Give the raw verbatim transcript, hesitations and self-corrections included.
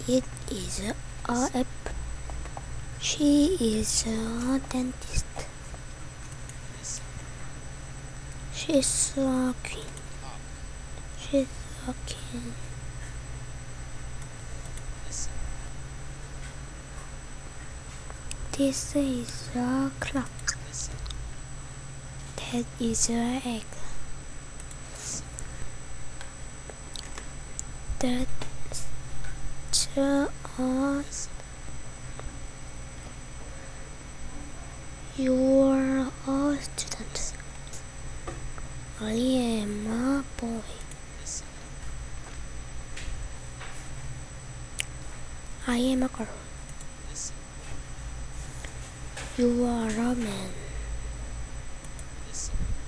It is a apple. She is a dentist. She's a queen. She's a king. This is a clock. That is an egg. That's a You're a student. I am a boy. I am a girl. You are a man.